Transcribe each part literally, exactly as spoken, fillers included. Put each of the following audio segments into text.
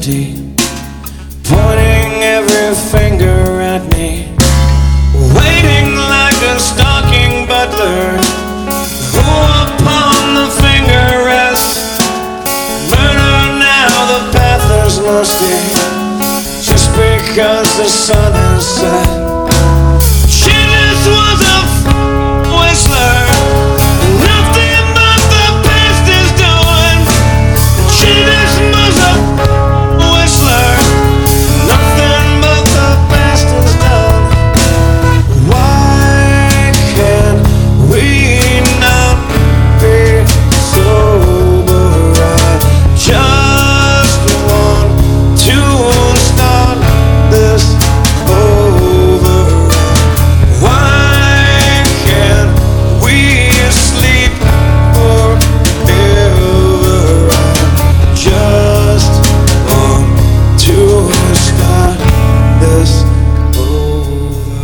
empty, pointing every finger at me, waiting like a stalking butler who upon the finger rests. Murder now, the path is lusty, just because the sun is set. She just was a whistler, nothing but the past is doing. She just was a whistler, nothing but the past is done. Why can't we not be sober? I just want to start this over. Why can't we sleep forever? I just want to start this over.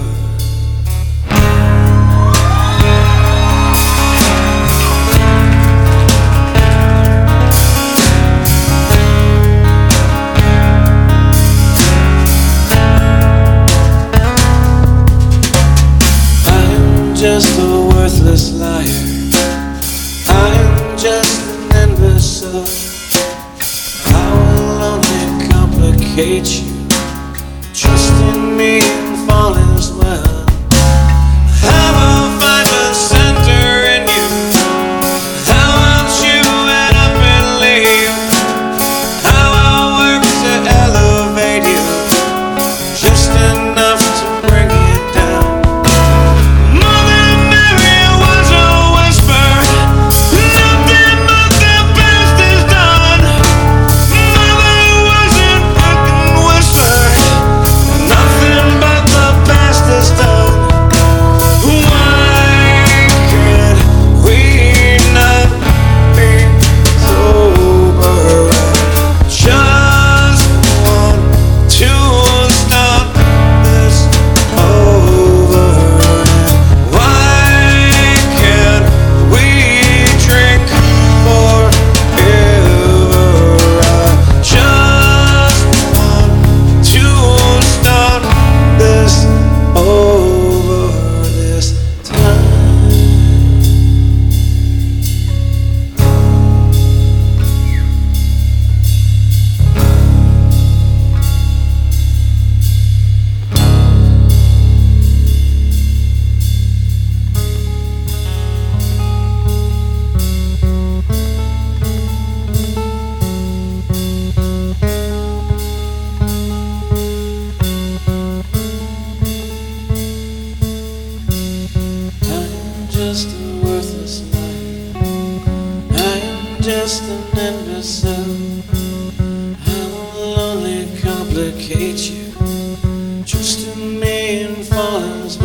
I'm just a worthless liar. I'm just an imbecile. I will only complicate you. Trust in me and fall as well. Have a find a center in you. How else you end up and leave? How I work to elevate you, just enough to bring you down. Mother Mary was a whisper, nothing but the best is done. Mother wasn't fucking whispered, nothing but the past is done. Why can't we not be sober? Just want to start this over. Why can't we drink forever? I just want to start this over this time. I'm just a worthless liar. I am just an imbecile. I will only complicate you. Trust in me and fall as